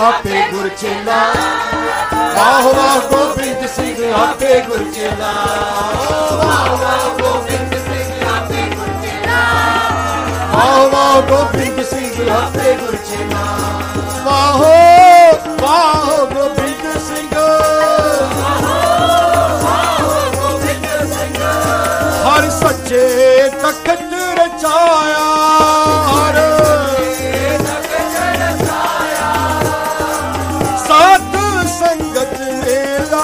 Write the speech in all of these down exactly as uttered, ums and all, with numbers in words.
आपे गुर चेला। वाह वाह गोबिंद सिंह आपे गुर चेला। वाह वाह गोबिंद सिंह आपे गुर चेला। वाह वाह गोबिंद सिंह आपे गुर चेला। वाह वाह गोबिंद सिंह हर सच्चे तखत रचाया। हर साध संगत मेला।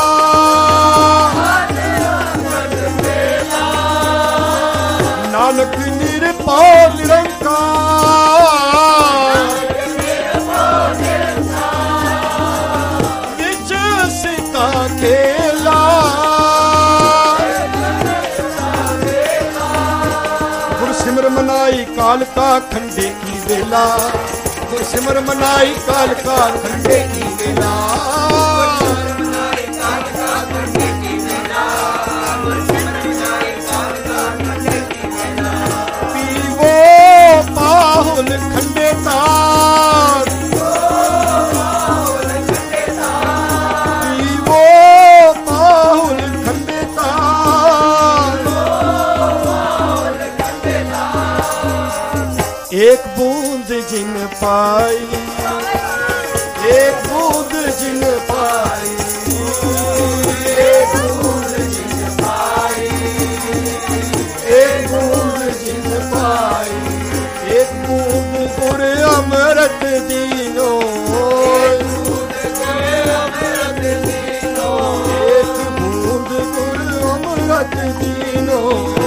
नानक निरपाल निरंकार विच सीता खेला। सिमर मनाई काल का खंडे की वेला। गुर सिमर मनाई काल का खंडे की वेला। पीवो पाहुल खंडे तार। पीवो पाहुल खंडे तार। एक बूंद जिन पाई। एक बूंद जिन पाई। एक बूंद जिन पाई। एक बूंद जिन पाई। एक बूंद गुर अमृत दीनो। एक बूंद गुर अमृत दीनो।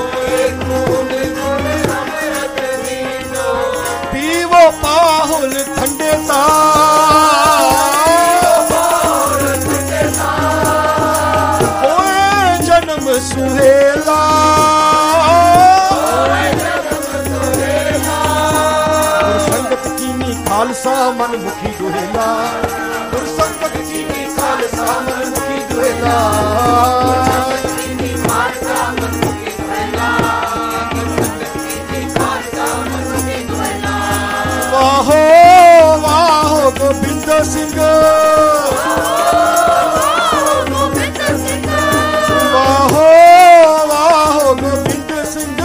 पीवो पाहुल खंडे होए जन्म सुहेला। संगत कीनी खालसा मन मुखी दुहेला। संगत कीनी खालसा मन मुखी दुहेला। वाहो वाहो गोबिंद सिंह। वाहो वाहो गोबिंद सिंह।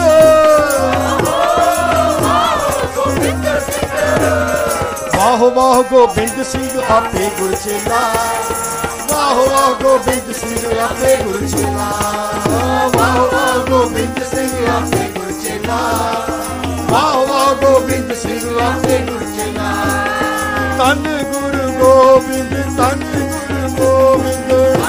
वाहो वाह गोबिंद सिंह आपे गुर चेला। वाहो वाह गोबिंद सिंह आपे गुर चेला। वाहो वाह गोबिंद सिंह आपे गुर चेला। वाह वाह गोबिंद सिंह आपे गुर चेला। तन गुरु गोबिंद तन गुरु गोबिंद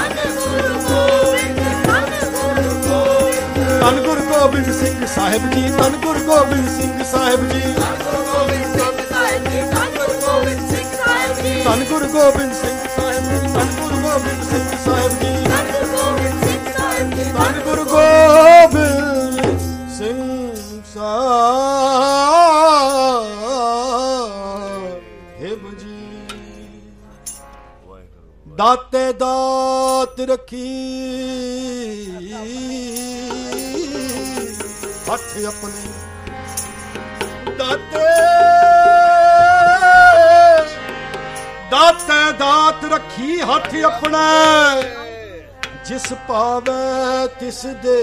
तन गुरु गोबिंद सिंह साहिब जी। तन गुरु गोबिंद सिंह साहिब जी। तन गुरु गोबिंद सिंह साहिब जी। तन गुरु गोबिंद सिंह साहिब जी। तन गुरु गोबिंद सिंह साहिब जी। दाते दात रखी हथ अपने। दाते दाते दात रखी हथ अपने। जिस पावे तिस दे।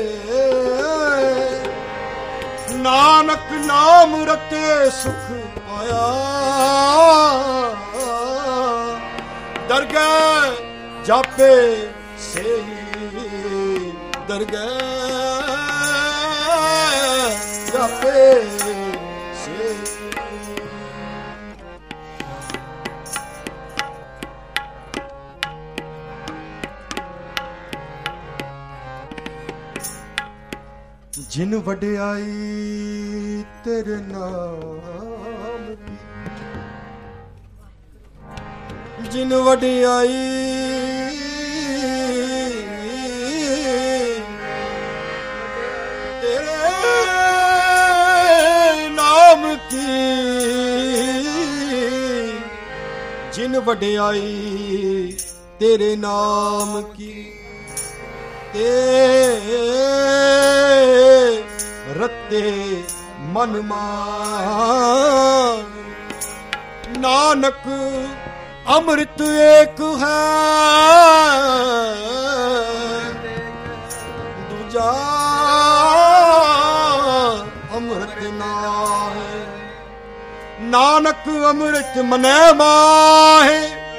नानक नाम रते सुख पाया। दरगह जापे से दरगह जापे से। जिन वड्याई तेरे नाम की। जिन वड्याई तेरे नाम की। जिन वड्याई तेरे नाम की। ते रते मन मान। नानक अमृत एक है दूजा अमृत नाहे। नानक अमृत मनै माहे,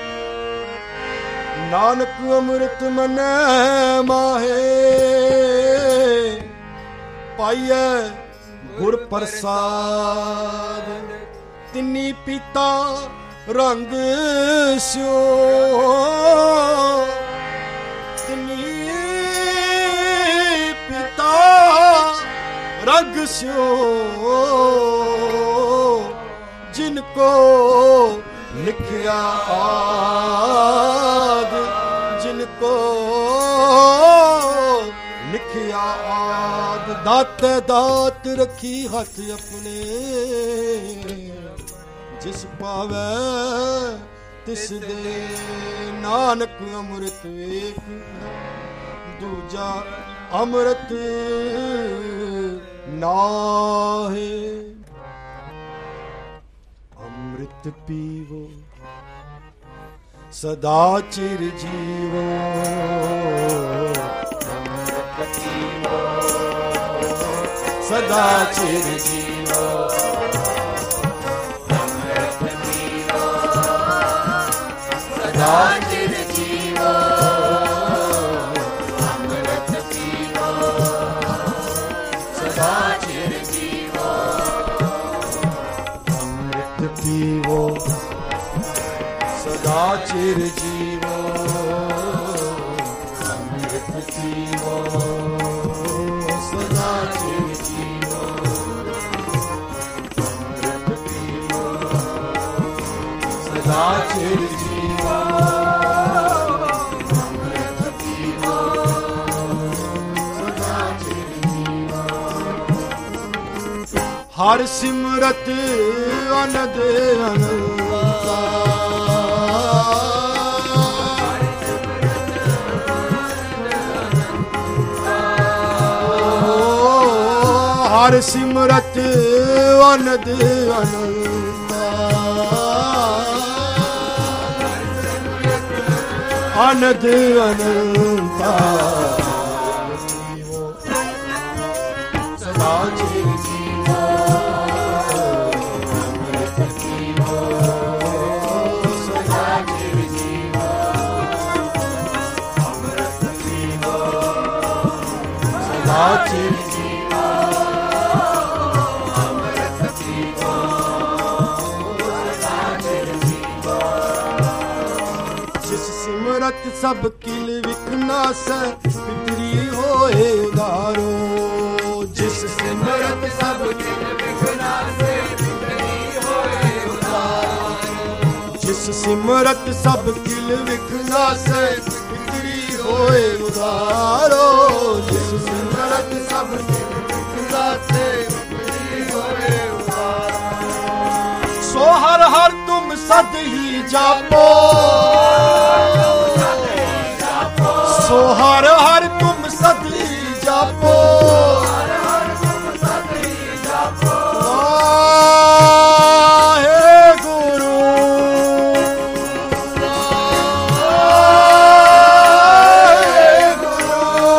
नानक अमृत मनै माहे। पाइए गुर प्रसाद तिनी पीता रंग स्यो, तिनी पीता रंग स्यो। जिनको लिखिया आद, जिनको लिखिया आद। दाते दात रखी हथ अपने, जिस पावै तिस दे। नानक अमृत एक दूजा अमृत नाहे। अमृत पीवो सदा चिर जीवो, अमृत पीवो सदा चिर जीवो। सदा चिर जीवो, अमृत पीवो सदा चिर जीवो। अमृत पीवो सदा चिर जीवो, अमृत पीवो सदा चिर जीवो। अमृत पीवो सदा चिर जीवो, अमृत पीवो सदा चिर जीवो। हर सिमरत अनद अनंता, हर सिमरत अनद अनंता, अनद अनंता। सदा चिर जीवो, अमृत पीवो सदा चिर जीवो। अमृत पीवो सदा चिर जीवो, अमृत पीवो सदा चिर जीवो। जिस सिमरत सब किल विकनासै पितरी होए उदारो। जिस सिमरत सब किल विकनासै पितरी होए उदारो। जिस सिमरत सब किल विकनासै पितरी होए उदारो। जिस सिमरत सब किल विकनासै पितरी होए उदारो। सो हर हर तुम सद ही जापो, सो हर हर तुम सद ही जापो। वाहे गुरु वाहे गुरु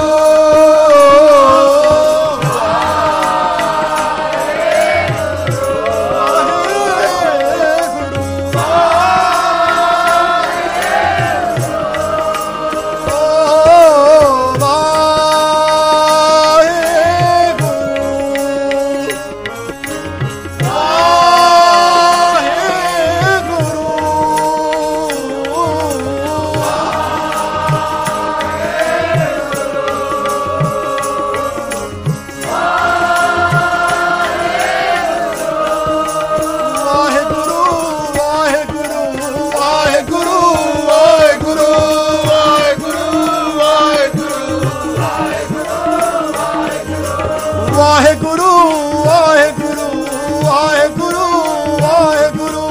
ਵਾਹਿਗੁਰੂ ਵਾਹਿਗੁਰੂ ਵਾਹਿਗੁਰੂ ਵਾਹਿਗੁਰੂ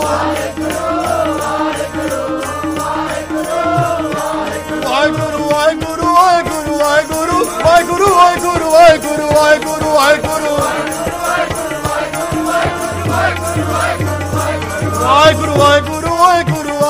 ਵਾਹਿਗੁਰੂ ਵਾਹਿਗੁਰੂ ਵਾਹਿਗੁਰੂ ਵਾਹਿਗੁਰੂ ਵਾਹਿਗੁਰੂ ਵਾਹਿਗੁਰੂ ਵਾਹਿਗੁਰੂ ਵਾਹਿਗੁਰੂ ਵਾਹਿਗੁਰੂ ਵਾਹਿਗੁਰੂ ਵਾਹਿਗੁਰੂ ਵਾਹਿਗੁਰੂ ਵਾਹਿਗੁਰੂ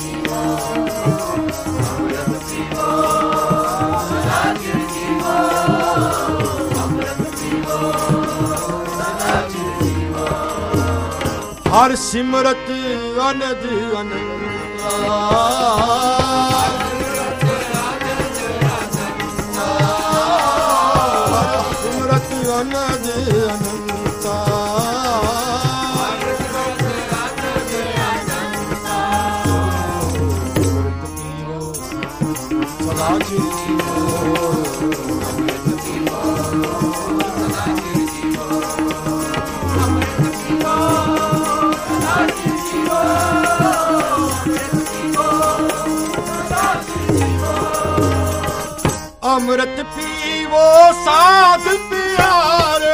ਹਰ ਸਿਮਰਤ ਅਨੰਦ ਅਨੰਤਾ ਸਿਮਰਤ ਅਨੰਦ ਅਨੰਤਾ ਸਦਾ ਜੀਵੋ ਅੰਮ੍ਰਿਤ ਪੀਵੋ ਸਾਧ ਪਿਆਰੇ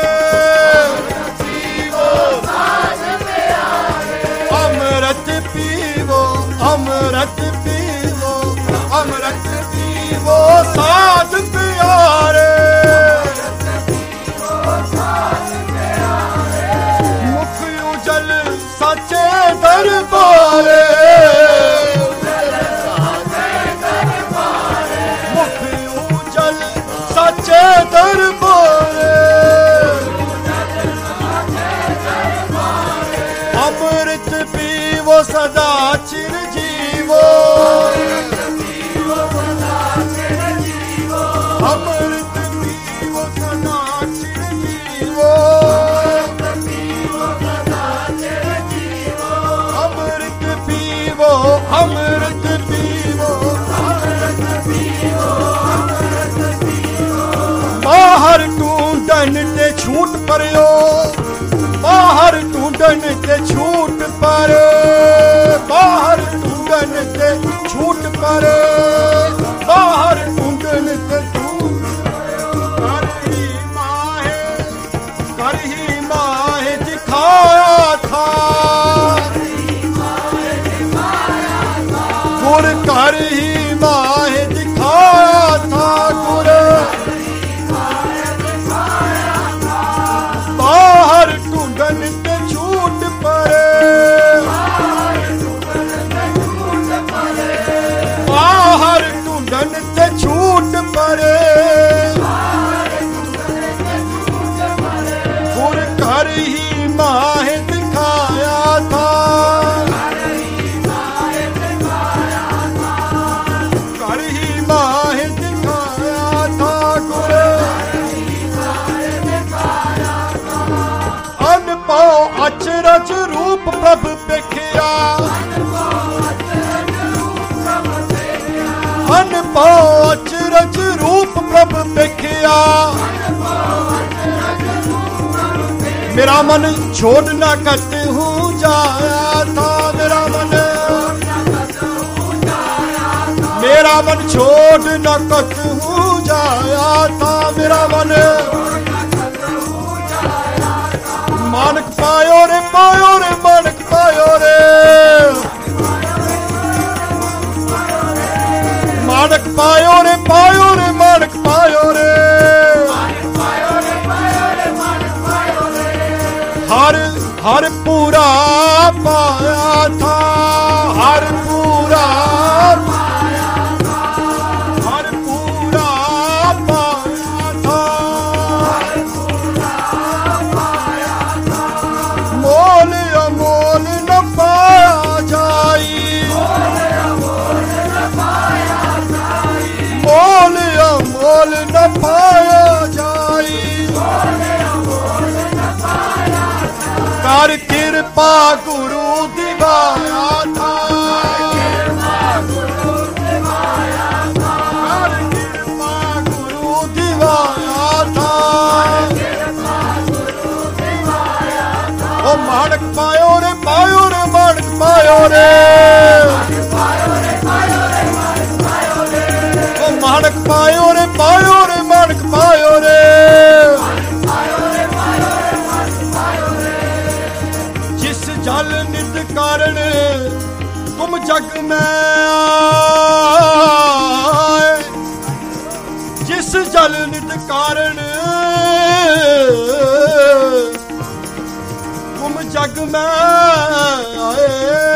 ਪੀਵੋ ਸਾਧ ਪਿਆਰੇ ਅੰਮ੍ਰਿਤ ਪੀਵੋ ਅੰਮ੍ਰਿਤ ਪੀਵੋ ਅੰਮ੍ਰਿਤ ਪੀਵੋ ਸਾਧ ਪਿਆਰੇ ਮੁਖ ਉਜਲ ਸੱਚੇ ਦਰਬਾਰੇ ਸੱਚੇ ਦਰਬਾਰੇ ਅੰਮ੍ਰਿਤ ਪੀਵੋ ਸਦਾ ਚਿਰ ਜੀਵੋ ਅੰਮ੍ਰਿਤ ਪੀਵੋ ਸਦਾ ਚਿਰ ਜੀਵੋ ਅੰਮ੍ਰਿਤ ਪੀਵੋ ਅੰਮ੍ਰਿਤ ਪੀਵੋ ਬਾਹਰ ਢੂੰਡਣ ਤੇ ਛੂਟ ਪਰਿਓ ਬਾਹਰ ਢੂੰਡਣ ਤੇ ਛੂਟ ਪਰ ਬਾਹਰ ਢੂੰਡਣ ਤੇ ਛੂਟ ਪਰ ਬਾਹਰ ਢੂੰਡਣ ਤੇ ਛੂਟ ਕਰ ਹੀ ਮਾਹੇ ਕਰ ਹੀ ਮਾਹੇ ਦਿਖਾਇਆ ਥਾ ਗੁਰ ਕਰ ਹੀ ਮਾਹੇ ਦਿਖਾਇਆ ਥਾ ਗੁਰ ਬਾਹਰ ਢੂੰਡਣ ਤੇ ਝੂਠ ਪਰੇ ਬਾਹਰ ਢੂੰਡਣ ਤੇ ਝੂਠ ਪਰੇ ਗੁਰ ਘਰ ਹੀ ਮਾਹੇ ਦਿਖਾਇਆ ਥਾ ਘਰ ਹੀ ਮਾਹੇ ਦਿਖਾਇਆ ਥਾ ਗੁਰ ਪਾਉ ਅਚਰਜ ਰੂਪ ਪ੍ਰਭ ਵੇਖਿਆ ਅਨ ਪਾਉ ਅਚਰਜ ਰੂਪ ਪ੍ਰਭ ਵੇਖਿਆ ਮੇਰਾ ਮਨ ਛੋੜ ਨਾ ਕਤ ਹੂੰ ਜਾਇਆ ਥਾ ਮੇਰਾ ਮਨ ਮੇਰਾ ਮਨ ਛੋੜ ਨਾ ਕਤ ਹੂੰ ਜਾਇਆ ਥਾ ਮੇਰਾ ਮਨ ਮਾਨਕ ਪਾਇਓ ਰੇ ਪਾਇਓ ਰੇ ਮਾਨਕ ਪਾਇਓ ਰੇ ਮਾਨਕ ਪਾਇਓ ਰੇ ਪਾਇਓ ਰੇ ਮਾਨਕ ਪਾਇਓ ਰੇ ਹਰ ਹਰ ਪੂਰਾ ਪਾਇਆ ਥਾ ਹਰ ਪੂਰਾ ਹਰ ਪੂਰਾ ਪਾਇਆ ਥਾ ਮੋਲ ਅਮੋਲ ਨ ਪਾਇਆ ਜਾਈ ਮੋਲ ਅਮੋਲ ਨ ਪਾਇਆ ਜਾਈ ਕਰ ਕਿਰਪਾ ਗੁਰੂ ਦਿਵਾਇਆ ਥਾ ਕਰ ਕਿਰਪਾ ਗੁਰੂ ਦਿਵਾਇਆ ਥਾ ਉਹ ਮਾਣਕ ਪਾਇਓ ਰੇ ਪਾਇਓ ਰੇ ਮਾਣਕ ਪਾਇਓ ਰੇ ਉਹ ਮਾਣਕ ਪਾਇਓ ਰੇ ਪਾਇਓ ਰੇ ਮਾਣਕ ਪਾਇਓ ਰੇ ਜਿਸ ਜਲ ਨਿਤ ਕਾਰਨ ਤੁਮ ਜਗ ਮੈਂ ਆਏ ਜਿਸ ਜਲ ਨਿਤ ਕਾਰਨ ਤੁਮ ਜਗ ਮੈਂ ਆਏ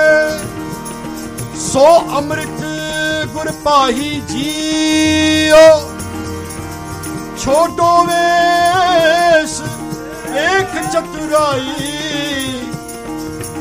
ਸੋ ਅੰਮ੍ਰਿਤ ਗੁਰ ਪਾਹੀ ਜੀਓ ਛੋਟੋ ਵੇਸ ਏਕ ਚਤੁਰਾਈ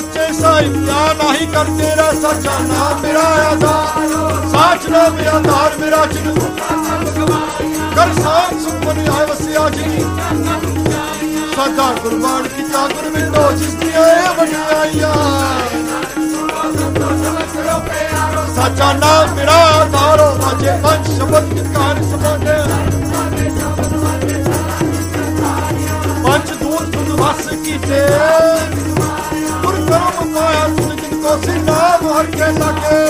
सच्चे साई क्या नहीं कर तेरा सच्चा नाम मेरा आधार साच नाम मेरा आधार मेरा चिन्ह कर साथ सुखमन आए वसिया जी सदा गुरबाण किता गुरबिंदो जिसदियां वडियाइयां सच्चा नाम मेरा आधार अजे पंच शब्द कार सबाने पंच दूर सुन वस कीते गुर कर्म पाया सुन जिनको से नाम हर के लागे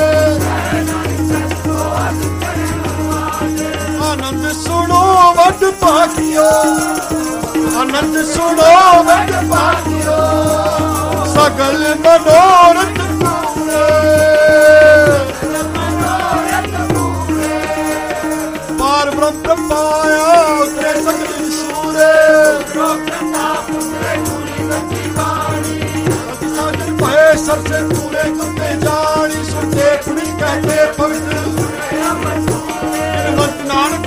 आनंद सुनो वड पाकियो आनंद सुनो वड पाकियो सगल मनोरथ पूरे पार ब्रह्म पाया उतरे सगल सूरे सर से पूरे करते जानी सुनते पुण्य कहते पवित्र नानक